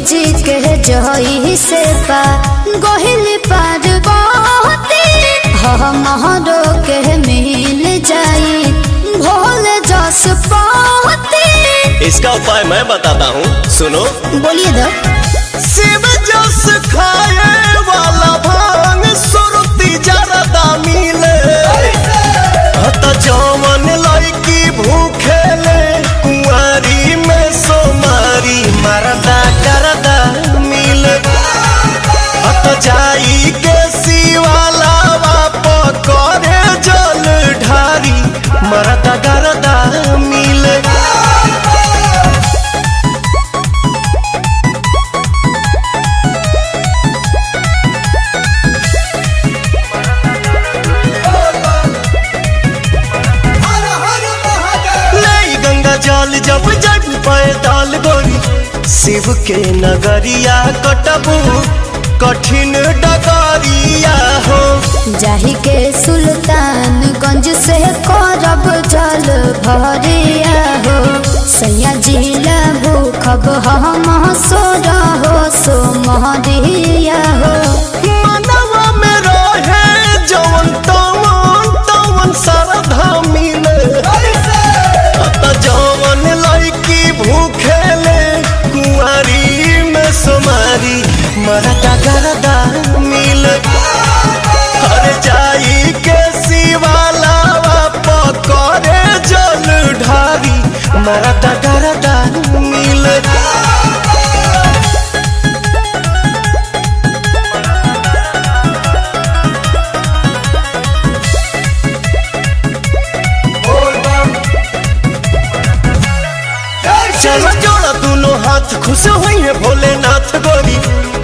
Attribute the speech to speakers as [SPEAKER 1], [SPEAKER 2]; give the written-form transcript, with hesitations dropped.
[SPEAKER 1] जी के जही से पा गोहिल पार बहुती हमरो के मिल जाई भोले जस पाती।
[SPEAKER 2] इसका उपाय मैं बताता हूँ, सुनो।
[SPEAKER 1] बोलिए दो।
[SPEAKER 2] शिव जस खाए वाला भांग सुरती जरदा मिले तो जवन लड़की भूखे ले कुंवारी में सोमारी मरदा करदा मिले तो जाई के शिवाला बाप करे जल ढारी मरदा करदा मिले। जल जब जग पैदल गोरी शिव के नगरिया कटबू कठिन डगरिया हो।
[SPEAKER 1] जाही के सुल्तानगंज से करब जल भरिया हो। सैया जिला भूखब हम सोर हो सो महरिया हो।
[SPEAKER 2] मनवा में रहे जवन तवन श्रद्धा मिले जवन लड़की भूखे ले कुंवारी में सोमारी मरदा गरदा मिले हर जाई के शिवाला पकड़े जल ढारी मरदा गरदा मिले। चलो जोड़ा दोनों हाथ खुश हुई है भोलेनाथ गोरी